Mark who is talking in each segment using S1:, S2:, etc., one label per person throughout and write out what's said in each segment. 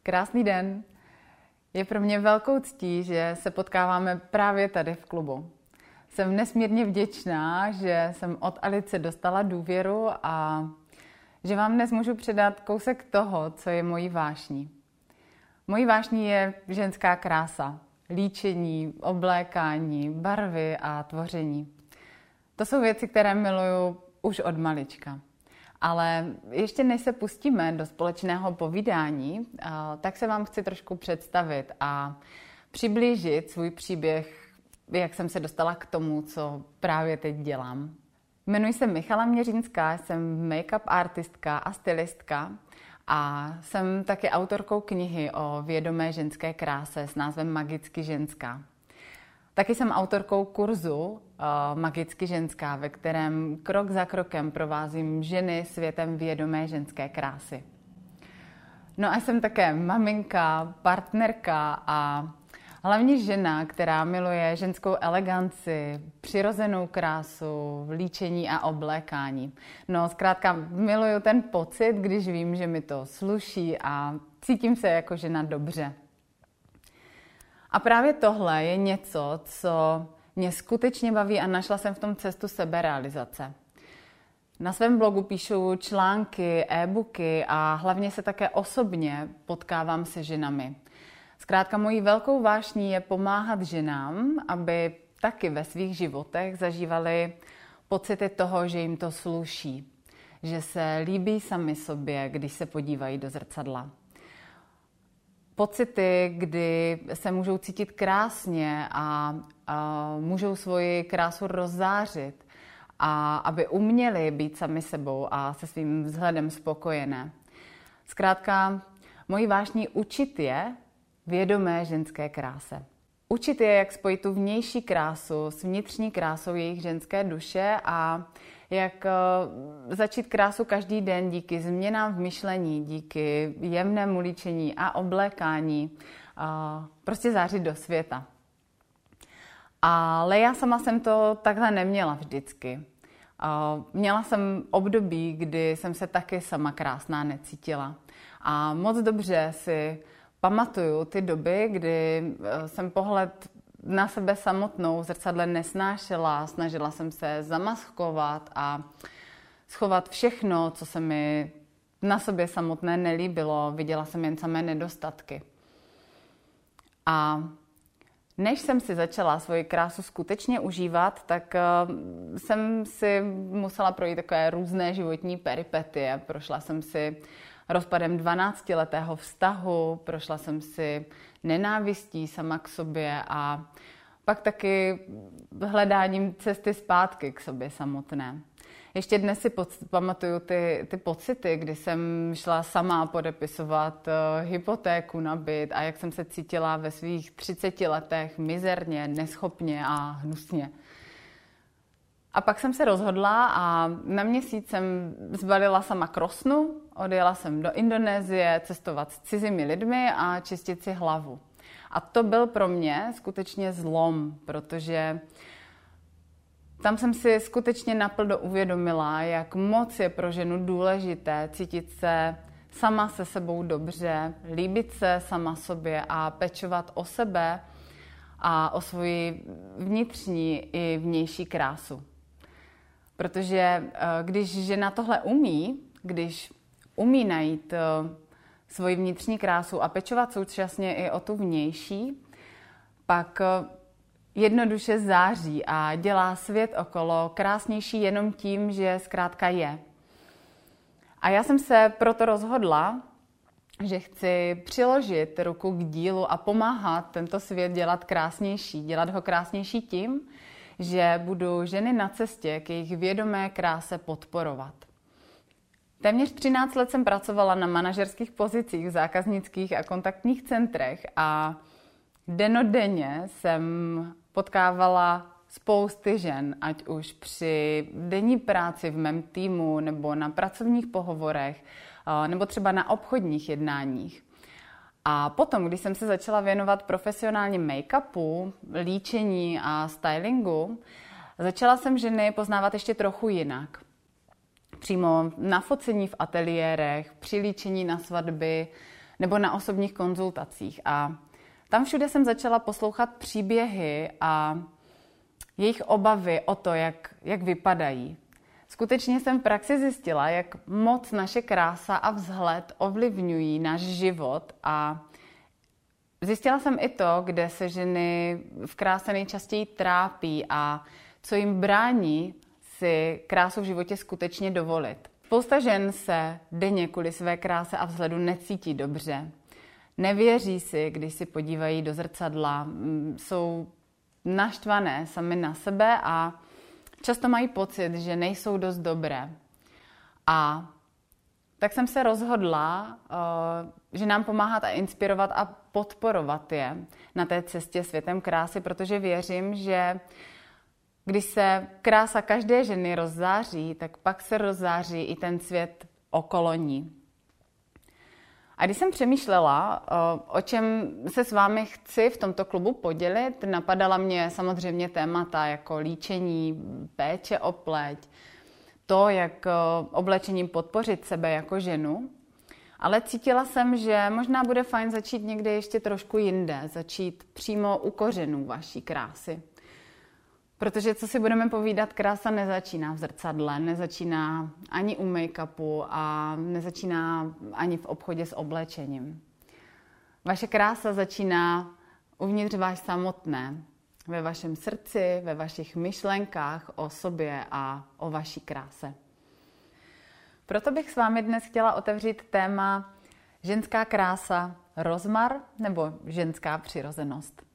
S1: Krásný den. Je pro mě velkou ctí, že se potkáváme právě tady v klubu. Jsem nesmírně vděčná, že jsem od Alice dostala důvěru a že vám dnes můžu předat kousek toho, co je mojí vášní. Mojí vášní je ženská krása, líčení, oblékání, barvy a tvoření. To jsou věci, které miluju už od malička. Ale ještě než se pustíme do společného povídání, tak se vám chci trošku představit a přiblížit svůj příběh, jak jsem se dostala k tomu, co právě teď dělám. Jmenuji se Michala Měřínská, jsem make-up artistka a stylistka a jsem taky autorkou knihy o vědomé ženské kráse s názvem Magicky ženská. Taky jsem autorkou kurzu Magicky ženská, ve kterém krok za krokem provázím ženy světem vědomé ženské krásy. No a jsem také maminka, partnerka a hlavně žena, která miluje ženskou eleganci, přirozenou krásu, líčení a oblékání. No zkrátka miluju ten pocit, když vím, že mi to sluší a cítím se jako žena dobře. A právě tohle je něco, co mě skutečně baví a našla jsem v tom cestu seberealizace. Na svém blogu píšu články, e-booky a hlavně se také osobně potkávám se ženami. Zkrátka mojí velkou vášní je pomáhat ženám, aby taky ve svých životech zažívali pocity toho, že jim to sluší, že se líbí sami sobě, když se podívají do zrcadla. Pocity, kdy se můžou cítit krásně a můžou svoji krásu rozzářit a aby uměli být sami sebou a se svým vzhledem spokojené. Zkrátka, mojí vášní učit je vědomé ženské kráse. Učit je, jak spojit tu vnější krásu s vnitřní krásou jejich ženské duše a jak začít krásu každý den díky změnám v myšlení, díky jemnému líčení a oblékání, prostě zářit do světa. Ale já sama jsem to takhle neměla vždycky. Měla jsem období, kdy jsem se taky sama krásná necítila. A moc dobře si pamatuju ty doby, kdy jsem pohled na sebe samotnou v zrcadle nesnášela, snažila jsem se zamaskovat a schovat všechno, co se mi na sobě samotné nelíbilo. Viděla jsem jen samé nedostatky. A než jsem si začala svoji krásu skutečně užívat, tak jsem si musela projít takové různé životní peripetie. Prošla jsem si rozpadem 12letého vztahu, prošla jsem si nenávistí sama k sobě a pak taky hledáním cesty zpátky k sobě samotné. Ještě dnes si pamatuju ty pocity, kdy jsem šla sama podepisovat hypotéku na byt a jak jsem se cítila ve svých 30 letech mizerně, neschopně a hnusně. A pak jsem se rozhodla a na měsíc jsem zbalila sama krosnu, odjela jsem do Indonésie cestovat s cizími lidmi a čistit si hlavu. A to byl pro mě skutečně zlom, protože tam jsem si skutečně naplno uvědomila, jak moc je pro ženu důležité cítit se sama se sebou dobře, líbit se sama sobě a pečovat o sebe a o svoji vnitřní i vnější krásu. Protože když žena tohle umí, když umí najít svoji vnitřní krásu a pečovat současně i o tu vnější, pak jednoduše září a dělá svět okolo krásnější jenom tím, že zkrátka je. A já jsem se proto rozhodla, že chci přiložit ruku k dílu a pomáhat tento svět dělat krásnější. Dělat ho krásnější tím, že budu ženy na cestě k jejich vědomé kráse podporovat. Téměř 13 let jsem pracovala na manažerských pozicích v zákaznických a kontaktních centrech a dennodenně jsem potkávala spousty žen, ať už při denní práci v mém týmu, nebo na pracovních pohovorech, nebo třeba na obchodních jednáních. A potom, když jsem se začala věnovat profesionálně make-upu, líčení a stylingu, začala jsem ženy poznávat ještě trochu jinak. Přímo na focení v ateliérech, při líčení na svatby, nebo na osobních konzultacích. A tam všude jsem začala poslouchat příběhy a jejich obavy o to, jak vypadají. Skutečně jsem v praxi zjistila, jak moc naše krása a vzhled ovlivňují náš život a zjistila jsem i to, kde se ženy v kráse nejčastěji trápí a co jim brání si krásu v životě skutečně dovolit. Spousta žen se denně kvůli své kráse a vzhledu necítí dobře. Nevěří si, když si podívají do zrcadla, jsou naštvané sami na sebe a často mají pocit, že nejsou dost dobré. A tak jsem se rozhodla, že nám pomáhat a inspirovat a podporovat je na té cestě světem krásy, protože věřím, že když se krása každé ženy rozzáří, tak pak se rozzáří i ten svět okolo ní. A když jsem přemýšlela, o čem se s vámi chci v tomto klubu podělit, napadala mě samozřejmě témata jako líčení, péče o pleť, to, jak oblečením podpořit sebe jako ženu, ale cítila jsem, že možná bude fajn začít někde ještě trošku jinde, začít přímo u kořenů vaší krásy. Protože co si budeme povídat, krása nezačíná v zrcadle, nezačíná ani u make-upu a nezačíná ani v obchodě s oblečením. Vaše krása začíná uvnitř vás samotné, ve vašem srdci, ve vašich myšlenkách o sobě a o vaší kráse. Proto bych s vámi dnes chtěla otevřít téma ženská krása, rozmar nebo ženská přirozenost.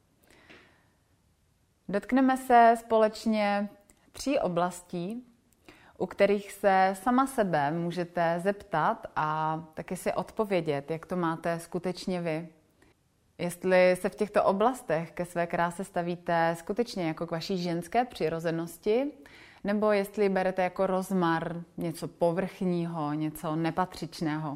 S1: Dotkneme se společně 3 oblastí, u kterých se sama sebe můžete zeptat a taky si odpovědět, jak to máte skutečně vy. Jestli se v těchto oblastech ke své kráse stavíte skutečně jako k vaší ženské přirozenosti, nebo jestli berete jako rozmar něco povrchního, něco nepatřičného.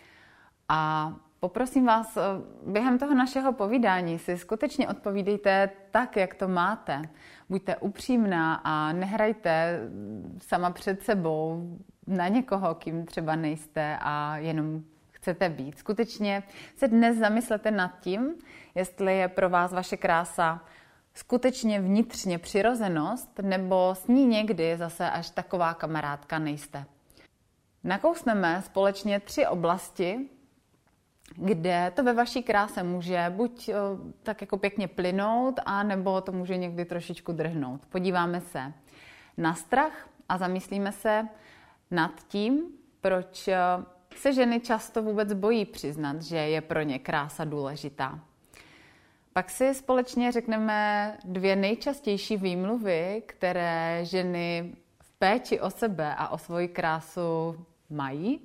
S1: A poprosím vás, během toho našeho povídání si skutečně odpovídejte tak, jak to máte. Buďte upřímná a nehrajte sama před sebou na někoho, kým třeba nejste a jenom chcete být. Skutečně se dnes zamyslete nad tím, jestli je pro vás vaše krása skutečně vnitřně přirozenost, nebo s ní někdy zase až taková kamarádka nejste. Nakousneme společně 3 oblasti, kde to ve vaší kráse může buď tak jako pěkně plynout, a nebo to může někdy trošičku drhnout. Podíváme se na strach a zamyslíme se nad tím, proč se ženy často vůbec bojí přiznat, že je pro ně krása důležitá. Pak si společně řekneme 2 nejčastější výmluvy, které ženy v péči o sebe a o svoji krásu mají.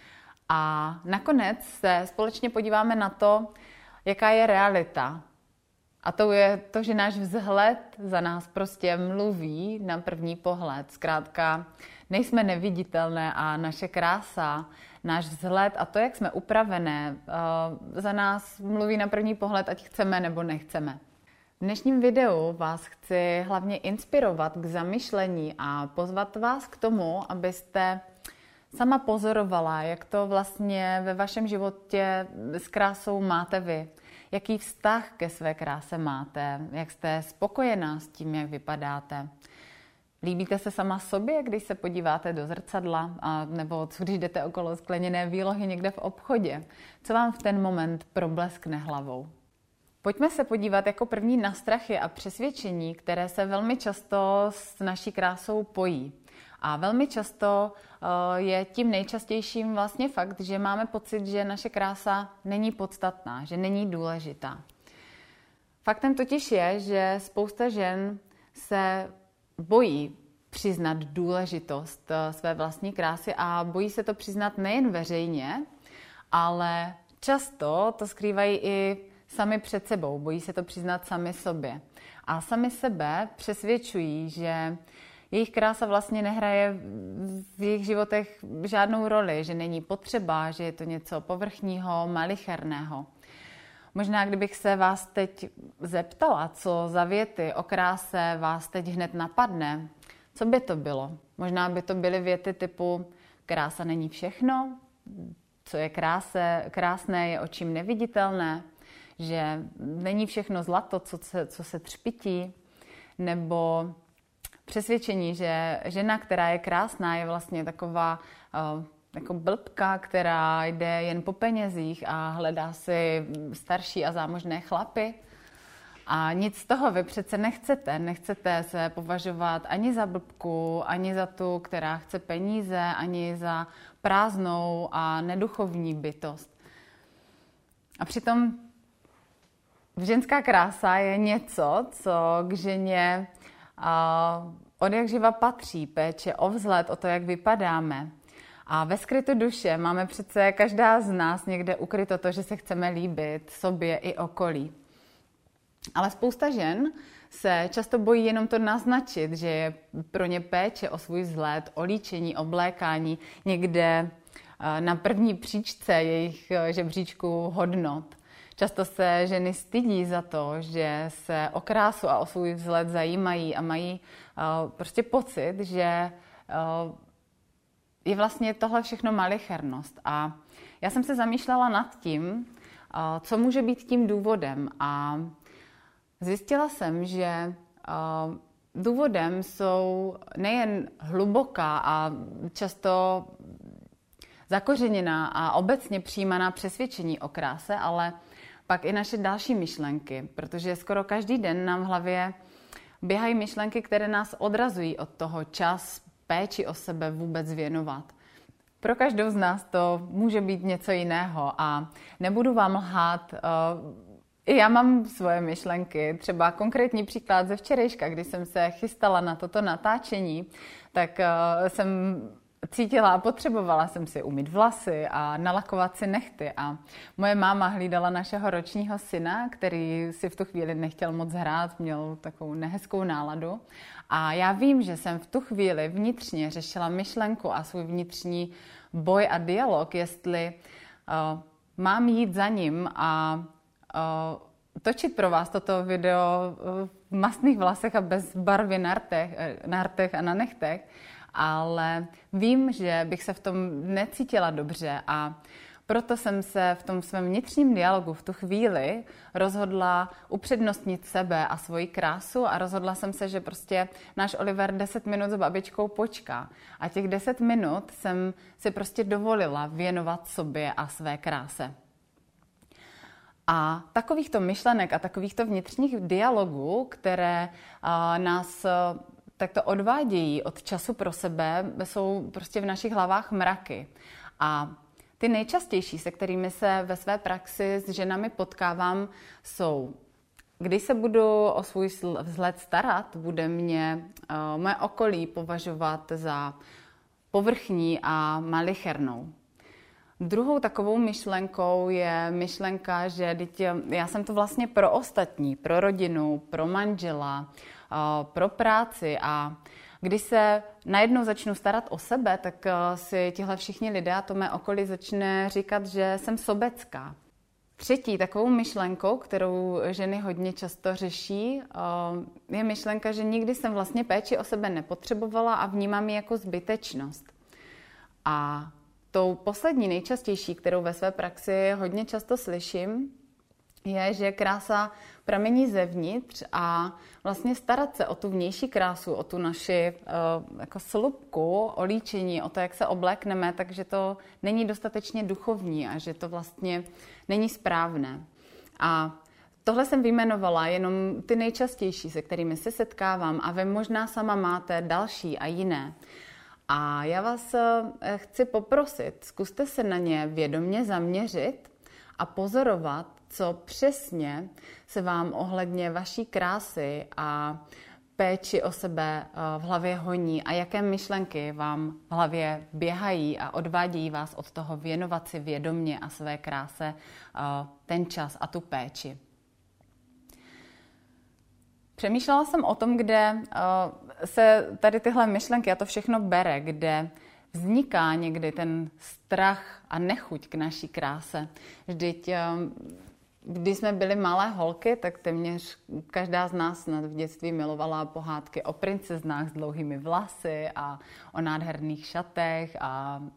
S1: A nakonec se společně podíváme na to, jaká je realita. A to je to, že náš vzhled za nás prostě mluví na první pohled. Zkrátka, nejsme neviditelné a naše krása, náš vzhled a to, jak jsme upravené, za nás mluví na první pohled, ať chceme nebo nechceme. V dnešním videu vás chci hlavně inspirovat k zamyšlení a pozvat vás k tomu, abyste sama pozorovala, jak to vlastně ve vašem životě s krásou máte vy. Jaký vztah ke své kráse máte, jak jste spokojená s tím, jak vypadáte. Líbíte se sama sobě, když se podíváte do zrcadla, nebo co když jdete okolo skleněné výlohy někde v obchodě? Co vám v ten moment probleskne hlavou? Pojďme se podívat jako první na strachy a přesvědčení, které se velmi často s naší krásou pojí. A velmi často je tím nejčastějším vlastně fakt, že máme pocit, že naše krása není podstatná, že není důležitá. Faktem totiž je, že spousta žen se bojí přiznat důležitost své vlastní krásy a bojí se to přiznat nejen veřejně, ale často to skrývají i sami před sebou, bojí se to přiznat sami sobě. A sami sebe přesvědčují, že jejich krása vlastně nehraje v jejich životech žádnou roli, že není potřeba, že je to něco povrchního, malicherného. Možná, kdybych se vás teď zeptala, co za věty o kráse vás teď hned napadne, co by to bylo? Možná by to byly věty typu krása není všechno, co je krásné, je očím neviditelné, že není všechno zlato, co se třpytí, nebo přesvědčení, že žena, která je krásná, je vlastně taková jako blbka, která jde jen po penězích a hledá si starší a zámožné chlapy. A nic z toho vy přece nechcete. Nechcete se považovat ani za blbku, ani za tu, která chce peníze, ani za prázdnou a neduchovní bytost. A přitom ženská krása je něco, co k ženě od jak živa patří, péče o vzhled, o to, jak vypadáme. A ve skrytu duše máme přece každá z nás někde ukryto to, že se chceme líbit sobě i okolí. Ale spousta žen se často bojí jenom to naznačit, že je pro ně péče o svůj vzhled, o líčení, oblékání někde na první příčce jejich žebříčku hodnot. Často se ženy stydí za to, že se o krásu a o svůj vzhled zajímají a mají prostě pocit, že je vlastně tohle všechno malichernost. A já jsem se zamýšlela nad tím, co může být tím důvodem. A zjistila jsem, že důvodem jsou nejen hluboká a často zakořeněná a obecně přijímaná přesvědčení o kráse, ale pak i naše další myšlenky, protože skoro každý den nám v hlavě běhají myšlenky, které nás odrazují od toho čas péči o sebe vůbec věnovat. Pro každou z nás to může být něco jiného a nebudu vám lhát, i já mám svoje myšlenky. Třeba konkrétní příklad ze včerejška, kdy jsem se chystala na toto natáčení, tak jsem cítila a potřebovala jsem si umýt vlasy a nalakovat si nehty. A moje máma hlídala našeho ročního syna, který si v tu chvíli nechtěl moc hrát, měl takovou nehezkou náladu. A já vím, že jsem v tu chvíli vnitřně řešila myšlenku a svůj vnitřní boj a dialog, jestli mám jít za ním a točit pro vás toto video v mastných vlasech a bez barvy na rtech a na nechtech, ale vím, že bych se v tom necítila dobře a proto jsem se v tom svém vnitřním dialogu v tu chvíli rozhodla upřednostnit sebe a svoji krásu a rozhodla jsem se, že prostě náš Oliver 10 minut s babičkou počká. A těch 10 minut jsem si prostě dovolila věnovat sobě a své kráse. A takovýchto myšlenek a takovýchto vnitřních dialogů, které nás takto odvádějí od času pro sebe, jsou prostě v našich hlavách mraky. A ty nejčastější, se kterými se ve své praxi s ženami potkávám, jsou: když se budu o svůj vzhled starat, bude mě moje okolí považovat za povrchní a malichernou. Druhou takovou myšlenkou je myšlenka, že já jsem to vlastně pro ostatní, pro rodinu, pro manžela, pro práci a když se najednou začnu starat o sebe, tak si tihle všichni lidé a to mé okolí začne říkat, že jsem sobecká. Třetí takovou myšlenkou, kterou ženy hodně často řeší, je myšlenka, že nikdy jsem vlastně péči o sebe nepotřebovala a vnímám ji jako zbytečnost. A tou poslední nejčastější, kterou ve své praxi hodně často slyším, je, že krása pramení zevnitř a vlastně starat se o tu vnější krásu, o tu naši jako slupku, o líčení, o to, jak se oblékneme, takže to není dostatečně duchovní a že to vlastně není správné. A tohle jsem vyjmenovala jenom ty nejčastější, se kterými se setkávám a vy možná sama máte další a jiné. A já vás chci poprosit, zkuste se na ně vědomě zaměřit a pozorovat, co přesně se vám ohledně vaší krásy a péči o sebe v hlavě honí a jaké myšlenky vám v hlavě běhají a odvádějí vás od toho věnovat si vědomě a své kráse ten čas a tu péči. Přemýšlela jsem o tom, kde se tady tyhle myšlenky a to všechno bere, kde vzniká někdy ten strach a nechuť k naší kráse. Vždyť, když jsme byli malé holky, tak téměř každá z nás v dětství milovala pohádky o princeznách s dlouhými vlasy a o nádherných šatech a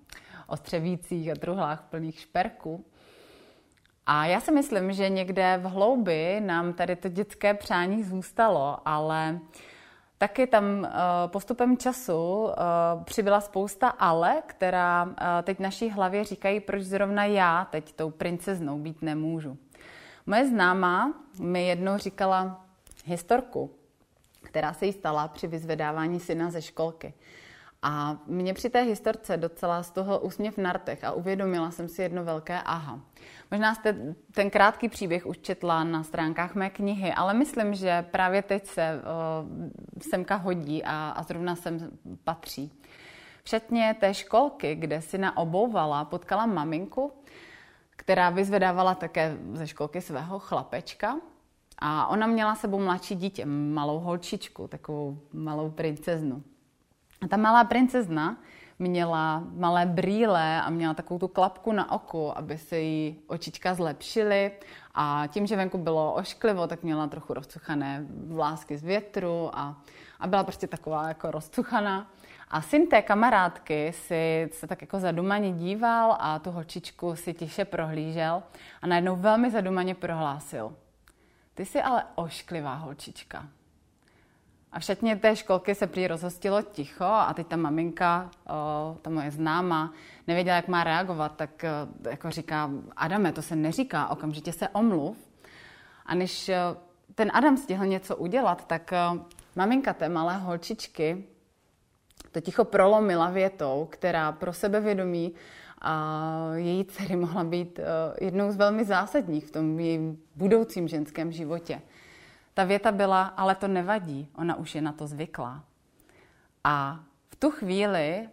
S1: ostřevících a truhlách plných šperků. A já si myslím, že někde v hloubi nám tady to dětské přání zůstalo, ale taky tam postupem času přibyla spousta ale, která teď naší hlavě říkají, proč zrovna já teď tou princeznou být nemůžu. Moje známá mi jednou říkala historku, která se jí stala při vyzvedávání syna ze školky. A mě při té historce docela z toho úsměv na rtech a uvědomila jsem si jedno velké aha. Možná jste ten krátký příběh už četla na stránkách mé knihy, ale myslím, že právě teď se semka hodí a zrovna sem patří. V šatně té školky, kde syna obouvala, potkala maminku, která vyzvedávala také ze školky svého chlapečka. A ona měla sebou mladší dítě, malou holčičku, takovou malou princeznu. A ta malá princezna měla malé brýle a měla takovou tu klapku na oku, aby se jí očička zlepšily. A tím, že venku bylo ošklivo, tak měla trochu rozcuchané vlásky z větru a byla prostě taková jako rozcuchaná. A syn té kamarádky se tak jako zadumaně díval a tu holčičku si tiše prohlížel a najednou velmi zadumaně prohlásil: "Ty jsi ale ošklivá holčička." A v šatně té školky se prý rozhostilo ticho a teď ta maminka, ta moje známá, nevěděla, jak má reagovat, tak jako říká: "Adame, to se neříká, okamžitě se omluv." A než ten Adam stihl něco udělat, tak maminka té malé holčičky to ticho prolomila větou, která pro sebevědomí a její dcery mohla být jednou z velmi zásadních v tom jejím budoucím ženském životě. Ta věta byla: "Ale to nevadí, ona už je na to zvyklá." A v tu chvíli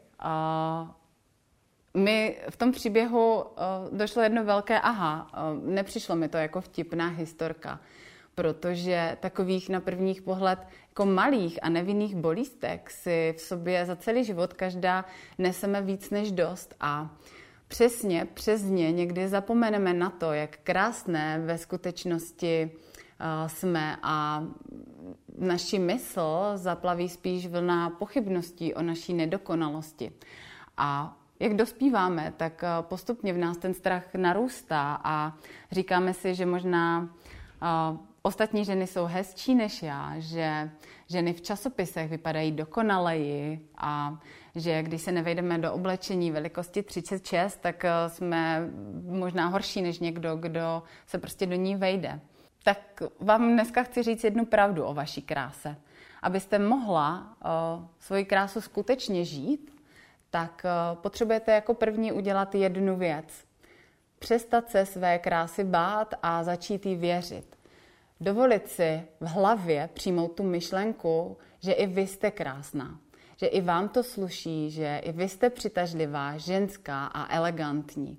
S1: mi v tom příběhu došlo jedno velké aha. Nepřišlo mi to jako vtipná historka, protože takových na prvních pohled jako malých a nevinných bolístek si v sobě za celý život každá neseme víc než dost a přesně přes ně někdy zapomeneme na to, jak krásné ve skutečnosti jsme a naši mysl zaplaví spíš vlna pochybností o naší nedokonalosti. A jak dospíváme, tak postupně v nás ten strach narůstá a říkáme si, že možná ostatní ženy jsou hezčí než já, že ženy v časopisech vypadají dokonaleji a že když se nevejdeme do oblečení velikosti 36, tak jsme možná horší než někdo, kdo se prostě do ní vejde. Tak vám dneska chci říct jednu pravdu o vaší kráse. Abyste mohla svoji krásu skutečně žít, tak potřebujete jako první udělat jednu věc. Přestat se své krásy bát a začít jí věřit. Dovolit si v hlavě přijmout tu myšlenku, že i vy jste krásná. Že i vám to sluší, že i vy jste přitažlivá, ženská a elegantní.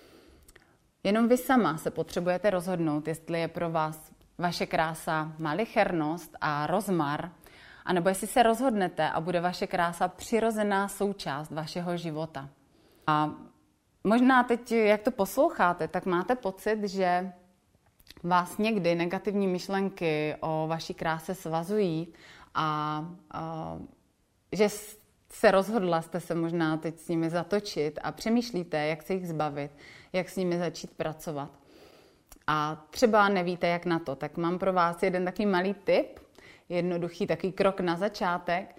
S1: Jenom vy sama se potřebujete rozhodnout, jestli je pro vás vaše krása malichernost a rozmar, anebo jestli se rozhodnete a bude vaše krása přirozená součást vašeho života. A možná teď, jak to posloucháte, tak máte pocit, že vás někdy negativní myšlenky o vaší kráse svazují a že se rozhodla jste se možná teď s nimi zatočit a přemýšlíte, jak se jich zbavit, jak s nimi začít pracovat. A třeba nevíte, jak na to, tak mám pro vás jeden takový malý tip, jednoduchý takový krok na začátek.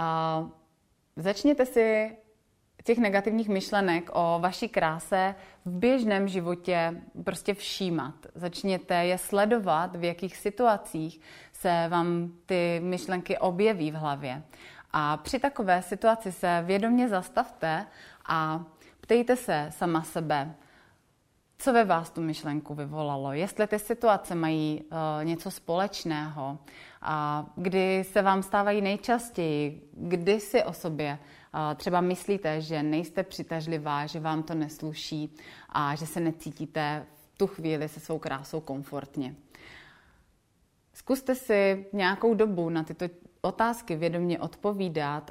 S1: Začněte si těch negativních myšlenek o vaší kráse v běžném životě prostě všímat. Začněte je sledovat, v jakých situacích se vám ty myšlenky objeví v hlavě. A při takové situaci se vědomě zastavte a ptejte se sama sebe, co ve vás tu myšlenku vyvolalo, jestli ty situace mají něco společného, kdy se vám stávají nejčastěji, kdy si o sobě třeba myslíte, že nejste přitažlivá, že vám to nesluší a že se necítíte v tu chvíli se svou krásou komfortně. Zkuste si nějakou dobu na tyto otázky vědomě odpovídat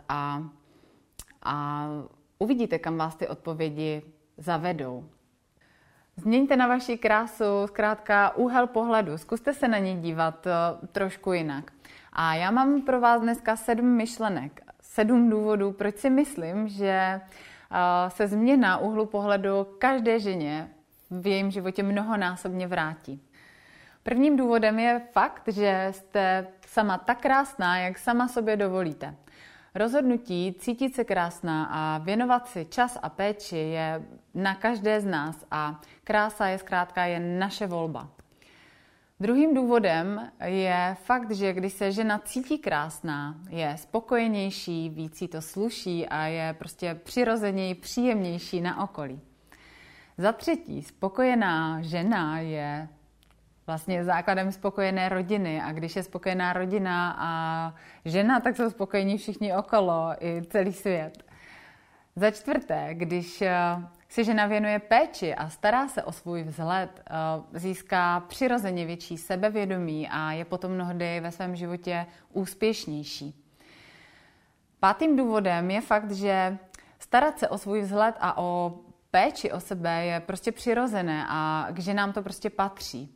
S1: a uvidíte, kam vás ty odpovědi zavedou. Změňte na vaši krásu zkrátka úhel pohledu, zkuste se na ní dívat trošku jinak. A já mám pro vás dneska 7 myšlenek, 7 důvodů, proč si myslím, že se změna úhlu pohledu každé ženě v jejím životě mnohonásobně vrátí. Prvním důvodem je fakt, že jste sama tak krásná, jak sama sobě dovolíte. Rozhodnutí cítit se krásná a věnovat si čas a péči je na každé z nás a krása je zkrátka jen naše volba. Druhým důvodem je fakt, že když se žena cítí krásná, je spokojenější, víc jí to sluší a je prostě přirozeněji příjemnější na okolí. Za třetí, spokojená žena je vlastně základem spokojené rodiny a když je spokojená rodina a žena, tak jsou spokojení všichni okolo i celý svět. Za čtvrté, když si žena věnuje péči a stará se o svůj vzhled, získá přirozeně větší sebevědomí a je potom mnohdy ve svém životě úspěšnější. Pátým důvodem je fakt, že starat se o svůj vzhled a o péči o sebe je prostě přirozené a k ženám to prostě patří.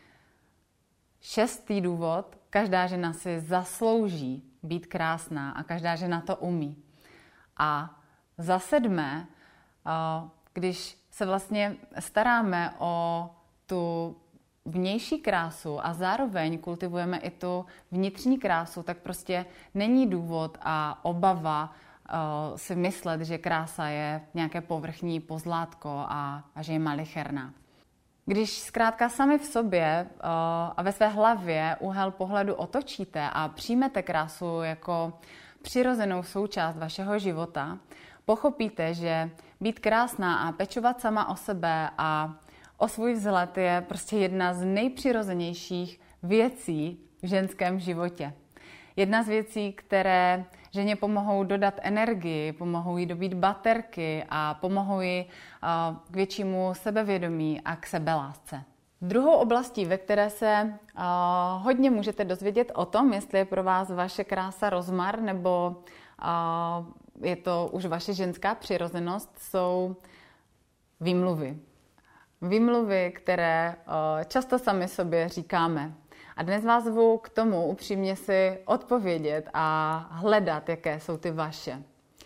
S1: Šestý důvod, každá žena si zaslouží být krásná a každá žena to umí. A za sedmé, když se vlastně staráme o tu vnější krásu a zároveň kultivujeme i tu vnitřní krásu, tak prostě není důvod a obava si myslet, že krása je nějaké povrchní pozlátko a že je malicherná. Když zkrátka sami v sobě a ve své hlavě úhel pohledu otočíte a přijmete krásu jako přirozenou součást vašeho života, pochopíte, že být krásná a pečovat sama o sebe a o svůj vzhled je prostě jedna z nejpřirozenějších věcí v ženském životě. Jedna z věcí, které ženě pomohou dodat energii, pomohou jí dobít baterky a pomohou jí k většímu sebevědomí a k sebelásce. Druhou oblastí, ve které se hodně můžete dozvědět o tom, jestli je pro vás vaše krása rozmar nebo je to už vaše ženská přirozenost, jsou výmluvy. Výmluvy, které často sami sobě říkáme. A dnes vás zvu k tomu upřímně si odpovědět a hledat, jaké jsou ty vaše.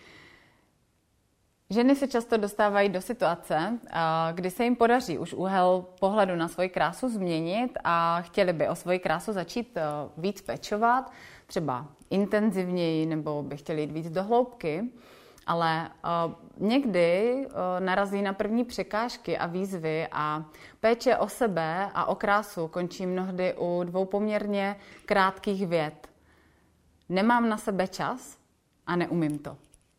S1: Ženy se často dostávají do situace, kdy se jim podaří už úhel pohledu na svoji krásu změnit a chtěli by o svoji krásu začít víc pečovat, třeba intenzivněji, nebo by chtěli jít víc do hloubky, ale někdy narazí na první překážky a výzvy a péče o sebe a o krásu končí mnohdy u dvou poměrně krátkých vět. Nemám na sebe čas a neumím to.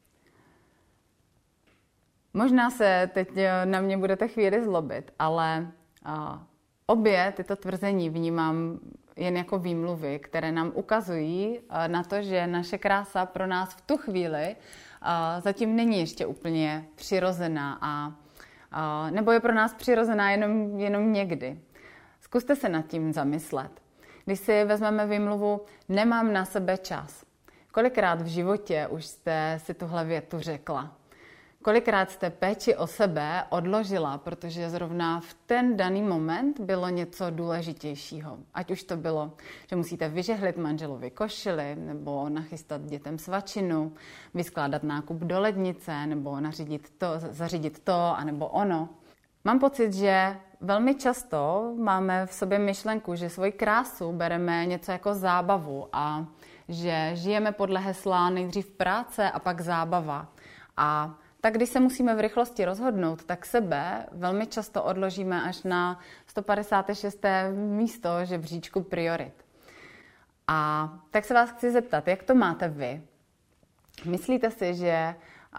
S1: Možná se teď na mě budete chvíli zlobit, ale obě tyto tvrzení vnímám jen jako výmluvy, které nám ukazují na to, že naše krása pro nás v tu chvíli zatím není ještě úplně přirozená nebo je pro nás přirozená jenom někdy. Zkuste se nad tím zamyslet. Když si vezmeme výmluvu nemám na sebe čas. Kolikrát v životě už jste si tuhle větu řekla? Kolikrát jste péči o sebe odložila, protože zrovna v ten daný moment bylo něco důležitějšího. Ať už to bylo, že musíte vyžehlit manželovi košili, nebo nachystat dětem svačinu, vyskládat nákup do lednice, nebo zařídit to, anebo ono. Mám pocit, že velmi často máme v sobě myšlenku, že svoji krásu bereme něco jako zábavu a že žijeme podle hesla nejdřív práce a pak zábava. A tak když se musíme v rychlosti rozhodnout, tak sebe velmi často odložíme až na 156. místo žebříčku priorit. A tak se vás chci zeptat, jak to máte vy? Myslíte si, že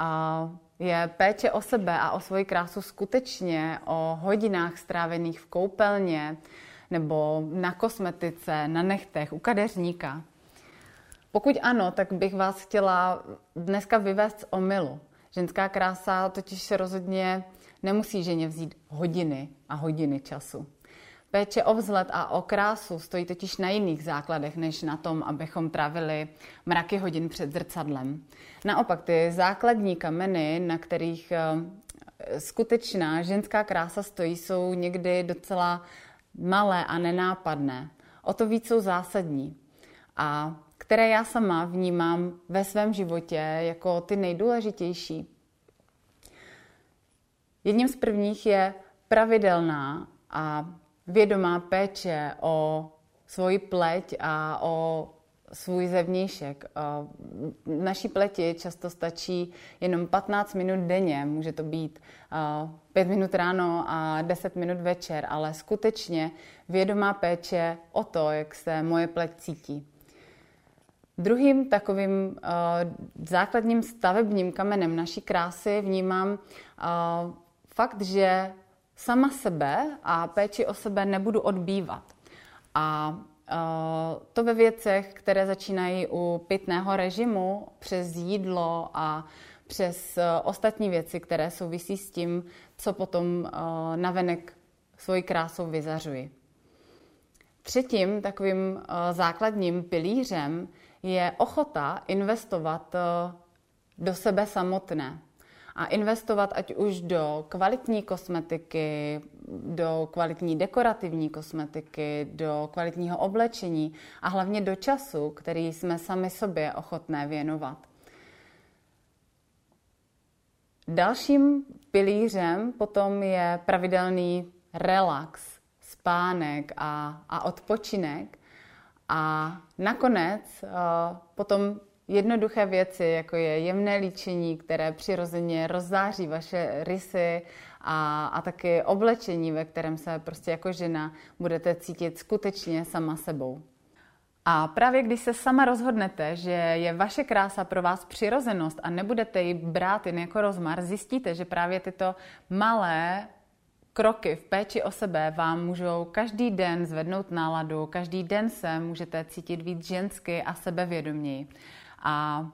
S1: je péče o sebe a o svoji krásu skutečně o hodinách strávených v koupelně nebo na kosmetice, na nechtech, u kadeřníka? Pokud ano, tak bych vás chtěla dneska vyvést z omylu. Ženská krása totiž rozhodně nemusí ženě vzít hodiny a hodiny času. Péče o vzhled a o krásu stojí totiž na jiných základech, než na tom, abychom trávili mraky hodin před zrcadlem. Naopak ty základní kameny, na kterých skutečná ženská krása stojí, jsou někdy docela malé a nenápadné. O to víc jsou zásadní. A které já sama vnímám ve svém životě jako ty nejdůležitější. Jedním z prvních je pravidelná a vědomá péče o svoji pleť a o svůj zevnějšek. Naší pleti často stačí jenom 15 minut denně, může to být 5 minut ráno a 10 minut večer, ale skutečně vědomá péče o to, jak se moje pleť cítí. Druhým takovým základním stavebním kamenem naší krásy vnímám fakt, že sama sebe a péči o sebe nebudu odbývat. A to ve věcech, které začínají u pitného režimu, přes jídlo a přes ostatní věci, které souvisí s tím, co potom navenek svojí krásou vyzařuji. Třetím takovým základním pilířem je ochota investovat do sebe samotné. A investovat ať už do kvalitní kosmetiky, do kvalitní dekorativní kosmetiky, do kvalitního oblečení a hlavně do času, který jsme sami sobě ochotné věnovat. Dalším pilířem potom je pravidelný relax, spánek a odpočinek. A nakonec potom jednoduché věci, jako je jemné líčení, které přirozeně rozzáří vaše rysy a taky oblečení, ve kterém se prostě jako žena budete cítit skutečně sama sebou. A právě když se sama rozhodnete, že je vaše krása pro vás přirozenost a nebudete ji brát jen jako rozmar, zjistíte, že právě tyto malé kroky v péči o sebe vám můžou každý den zvednout náladu, každý den se můžete cítit víc žensky a sebevědoměji. A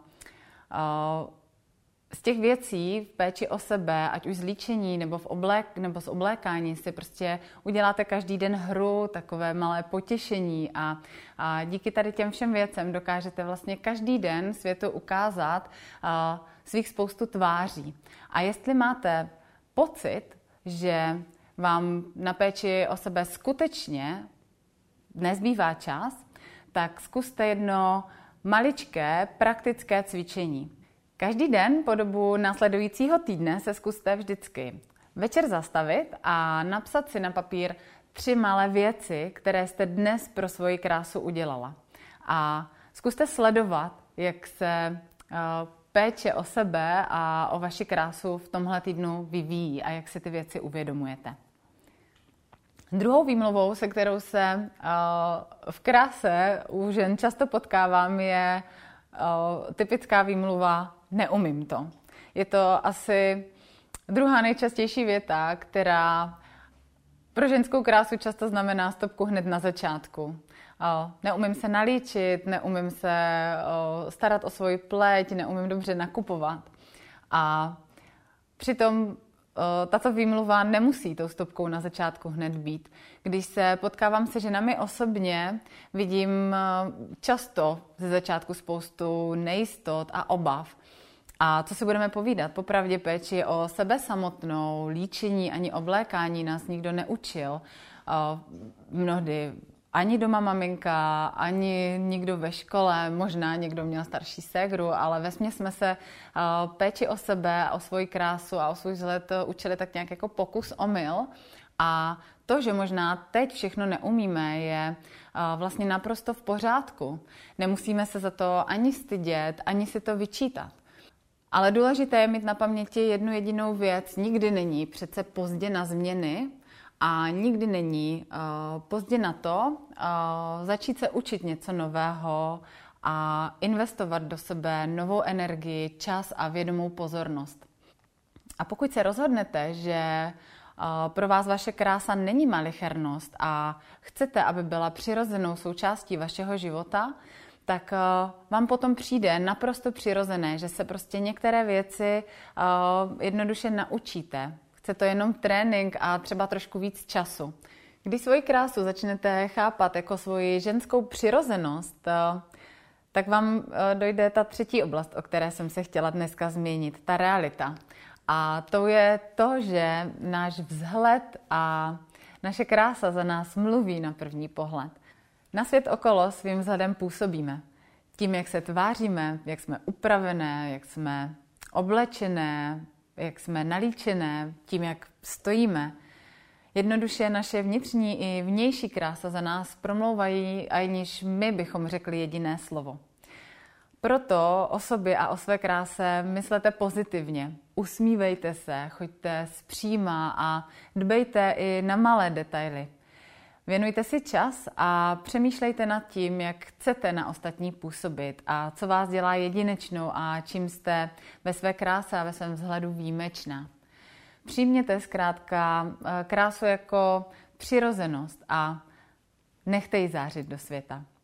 S1: z těch věcí v péči o sebe, ať už z líčení nebo z oblékání, si prostě uděláte každý den hru, takové malé potěšení a díky tady těm všem věcem dokážete vlastně každý den světu ukázat svých spoustu tváří. A jestli máte pocit, že vám na péči o sebe skutečně nezbývá čas, tak zkuste jedno maličké praktické cvičení. Každý den po dobu následujícího týdne se zkuste vždycky večer zastavit a napsat si na papír 3 malé věci, které jste dnes pro svoji krásu udělala. A zkuste sledovat, jak se péče o sebe a o vaši krásu v tomhle týdnu vyvíjí a jak si ty věci uvědomujete. Druhou výmluvou, se kterou se v kráse u žen často potkávám, je typická výmluva neumím to. Je to asi druhá nejčastější věta, která pro ženskou krásu často znamená stopku hned na začátku. Neumím se nalíčit, neumím se starat o svoji pleť, neumím dobře nakupovat. A přitom tato výmluva nemusí tou stopkou na začátku hned být. Když se potkávám se ženami osobně, vidím často ze začátku spoustu nejistot a obav. A co si budeme povídat? Popravdě péči o sebe samotnou, líčení ani oblékání nás nikdo neučil. Mnohdy ani doma maminka, ani nikdo ve škole, možná někdo měl starší ségru, ale vesměs jsme se péči o sebe, o svoji krásu a o svůj vzhled učili tak nějak jako pokus omyl. A to, že možná teď všechno neumíme, je vlastně naprosto v pořádku. Nemusíme se za to ani stydět, ani si to vyčítat. Ale důležité je mít na paměti jednu jedinou věc. Nikdy není přece pozdě na změny a nikdy není pozdě na to začít se učit něco nového a investovat do sebe novou energii, čas a vědomou pozornost. A pokud se rozhodnete, že pro vás vaše krása není malichernost a chcete, aby byla přirozenou součástí vašeho života, tak vám potom přijde naprosto přirozené, že se prostě některé věci jednoduše naučíte. Chce to jenom trénink a třeba trošku víc času. Když svoji krásu začnete chápat jako svoji ženskou přirozenost, tak vám dojde ta třetí oblast, o které jsem se chtěla dneska zmínit, ta realita. A to je to, že náš vzhled a naše krása za nás mluví na první pohled. Na svět okolo svým vzhledem působíme. Tím, jak se tváříme, jak jsme upravené, jak jsme oblečené, jak jsme nalíčené, tím, jak stojíme. Jednoduše naše vnitřní i vnější krása za nás promlouvají, aniž my bychom řekli jediné slovo. Proto o sobě a o své kráse myslete pozitivně. Usmívejte se, choďte zpříma a dbejte i na malé detaily. Věnujte si čas a přemýšlejte nad tím, jak chcete na ostatní působit a co vás dělá jedinečnou a čím jste ve své kráse a ve svém vzhledu výjimečná. Přijměte zkrátka krásu jako přirozenost a nechte ji zářit do světa.